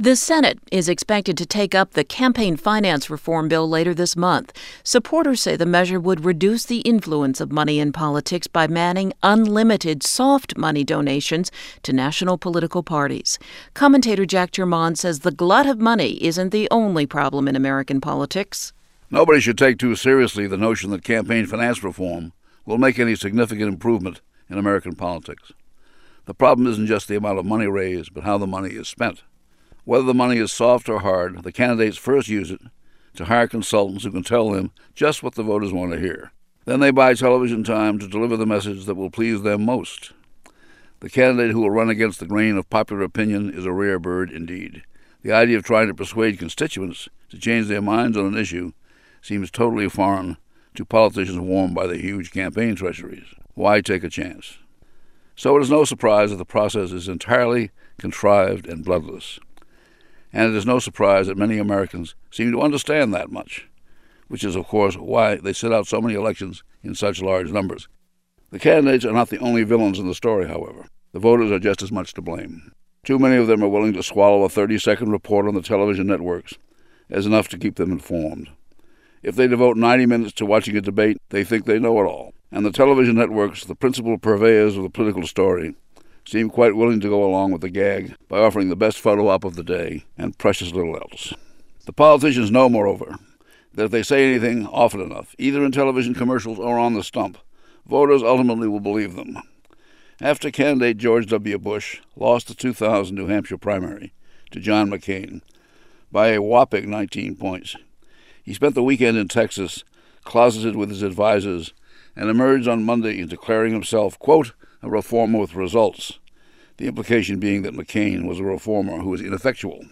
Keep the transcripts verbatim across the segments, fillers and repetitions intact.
The Senate is expected to take up the campaign finance reform bill later this month. Supporters say the measure would reduce the influence of money in politics by banning unlimited soft money donations to national political parties. Commentator Jack Germond says the glut of money isn't the only problem in American politics. Nobody should take too seriously the notion that campaign finance reform will make any significant improvement in American politics. The problem isn't just the amount of money raised, but how the money is spent. Whether the money is soft or hard, the candidates first use it to hire consultants who can tell them just what the voters want to hear. Then they buy television time to deliver the message that will please them most. The candidate who will run against the grain of popular opinion is a rare bird indeed. The idea of trying to persuade constituents to change their minds on an issue seems totally foreign to politicians warmed by the huge campaign treasuries. Why take a chance? So it is no surprise that the process is entirely contrived and bloodless. And it is no surprise that many Americans seem to understand that much, which is, of course, why they sit out so many elections in such large numbers. The candidates are not the only villains in the story, however. The voters are just as much to blame. Too many of them are willing to swallow a thirty-second report on the television networks as enough to keep them informed. If they devote ninety minutes to watching a debate, they think they know it all. And the television networks, the principal purveyors of the political story, seem quite willing to go along with the gag by offering the best photo op of the day and precious little else. The politicians know, moreover, that if they say anything often enough, either in television commercials or on the stump, voters ultimately will believe them. After candidate George W. Bush lost the two thousand New Hampshire primary to John McCain by a whopping nineteen points, he spent the weekend in Texas, closeted with his advisors, and emerged on Monday declaring himself, quote, a reformer with results, the implication being that McCain was a reformer who was ineffectual.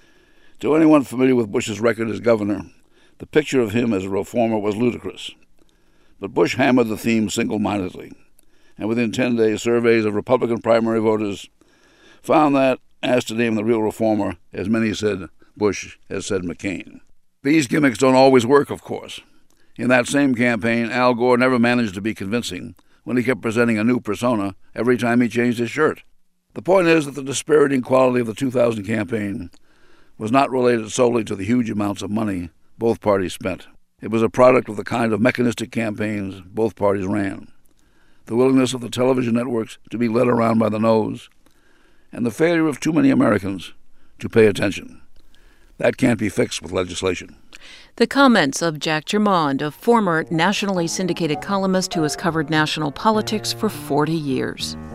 To anyone familiar with Bush's record as governor, the picture of him as a reformer was ludicrous. But Bush hammered the theme single-mindedly, and within ten days, surveys of Republican primary voters found that, asked to name the real reformer, as many said Bush has said McCain. These gimmicks don't always work, of course. In that same campaign, Al Gore never managed to be convincing when he kept presenting a new persona every time he changed his shirt. The point is that the dispiriting quality of the two thousand campaign was not related solely to the huge amounts of money both parties spent. It was a product of the kind of mechanistic campaigns both parties ran, the willingness of the television networks to be led around by the nose, and the failure of too many Americans to pay attention. That can't be fixed with legislation. The comments of Jack Germond, a former nationally syndicated columnist who has covered national politics for forty years.